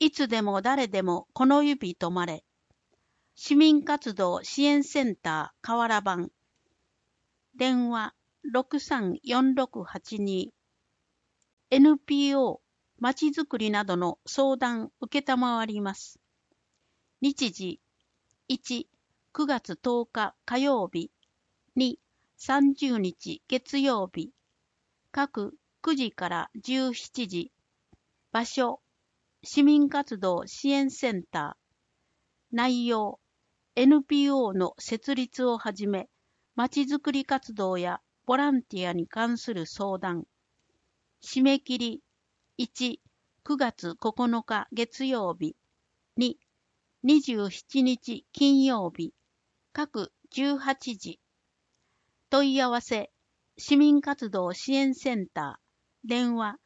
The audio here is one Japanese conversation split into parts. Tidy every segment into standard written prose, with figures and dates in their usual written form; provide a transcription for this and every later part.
いつでも誰でもこの指止まれ。市民活動支援センター河原版。電話634682。NPO まちづくりなどの相談受けたまわります。日時1、9月10日火曜日。2、30日月曜日。各9時から17時。場所、市民活動支援センター。内容、NPO の設立をはじめ、まちづくり活動やボランティアに関する相談。締め切り、1、9月9日月曜日。2、27日金曜日。各18時。問い合わせ、市民活動支援センター。電話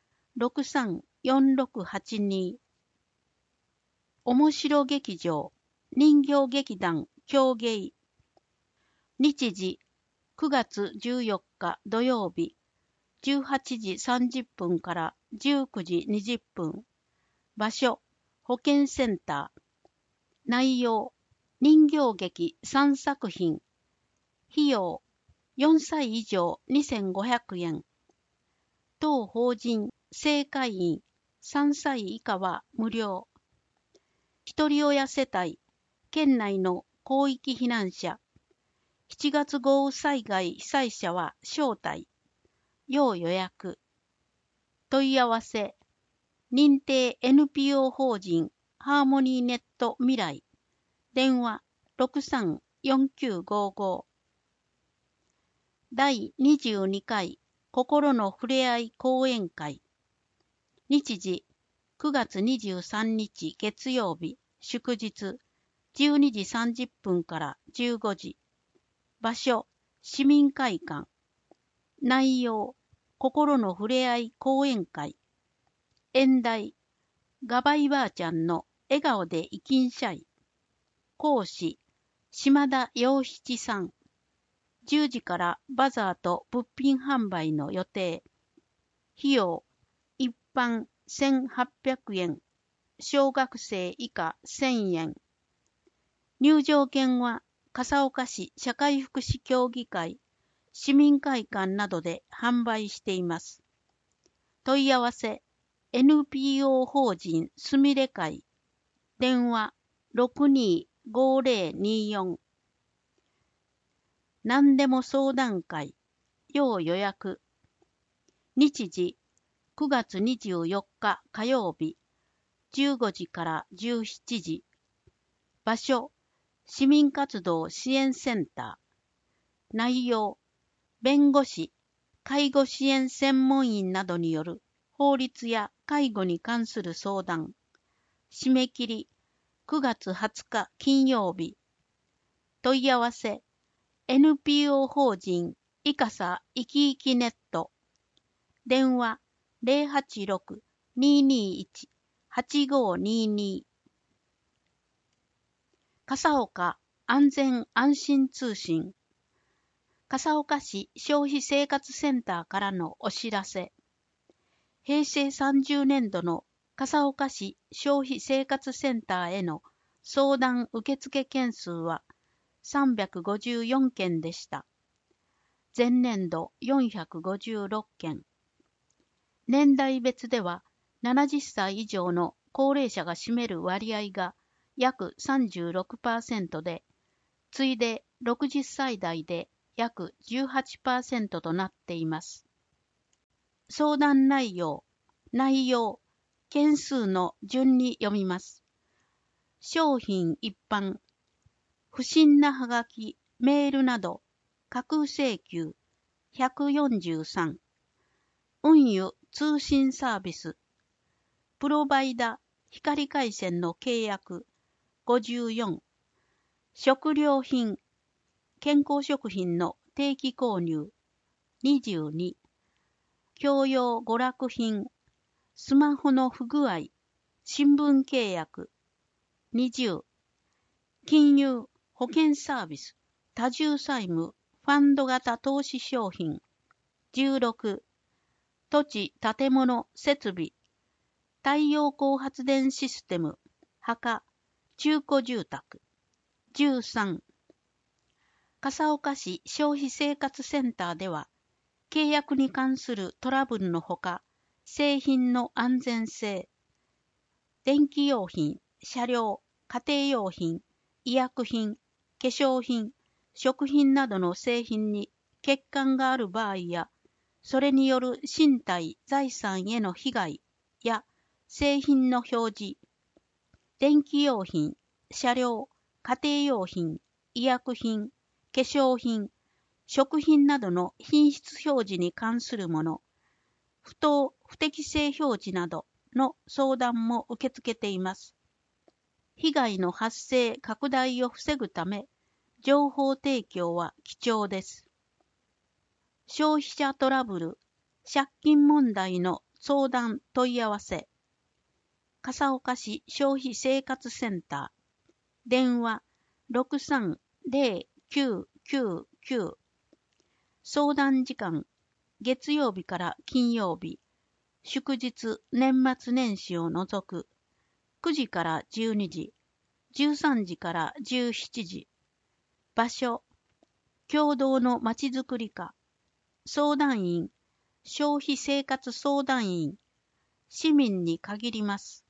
634682。面白劇場、人形劇団狂芸。日時9月14日土曜日。18時30分から19時20分。場所、保健センター。内容、人形劇3作品。費用、4歳以上2500円。当法人、正会員、3歳以下は無料。一人親世帯、県内の広域避難者。7月豪雨災害被災者は招待。要予約。問い合わせ。認定 NPO 法人ハーモニーネット未来。電話634955。第22回心のふれあい講演会。日時9月23日月曜日祝日12時30分から15時。場所、市民会館。内容、心のふれあい講演会。演題、ガバイばあちゃんの笑顔で生きんしゃい。講師、島田洋七さん。10時からバザーと物品販売の予定。費用、一般1800円。小学生以下1000円。入場券は、笠岡市社会福祉協議会、市民会館などで販売しています。問い合わせ、NPO 法人すみれ会。電話625024。何でも相談会。要予約。日時9月24日火曜日。15時から17時。場所、市民活動支援センター。内容、弁護士、介護支援専門員などによる法律や介護に関する相談。締め切り、9月20日金曜日。問い合わせ、NPO 法人いかさいきいきネット。電話086-221-8522。笠岡安全安心通信。笠岡市消費生活センターからのお知らせ。平成30年度の笠岡市消費生活センターへの相談受付件数は354件でした。前年度456件。年代別では70歳以上の高齢者が占める割合が約 36% で、次いで60歳代で約 18% となっています。相談内容、件数の順に読みます。商品一般、不審なはがき、メールなど、架空請求、143、運輸通信サービス、プロバイダ光回線の契約、54、食料品、健康食品の定期購入、22、教養娯楽品、スマホの不具合、新聞契約、20、金融、保険サービス、多重債務、ファンド型投資商品、16、土地、建物、設備、 太陽光発電システム、墓、中古住宅。13、笠岡市消費生活センターでは、契約に関するトラブルのほか、製品の安全性、電気用品、車両、家庭用品、医薬品、化粧品、食品などの製品に欠陥がある場合や、それによる身体、財産への被害や製品の表示、電気用品、車両、家庭用品、医薬品、化粧品、食品などの品質表示に関するもの、不当、不適正表示などの相談も受け付けています。被害の発生、拡大を防ぐため、情報提供は貴重です。消費者トラブル、借金問題の相談問い合わせ。笠岡市消費生活センター。電話630-999。相談時間、月曜日から金曜日。祝日、年末年始を除く。9時から12時。13時から17時。場所、共同のまちづくり課。相談員、消費生活相談員、市民に限ります。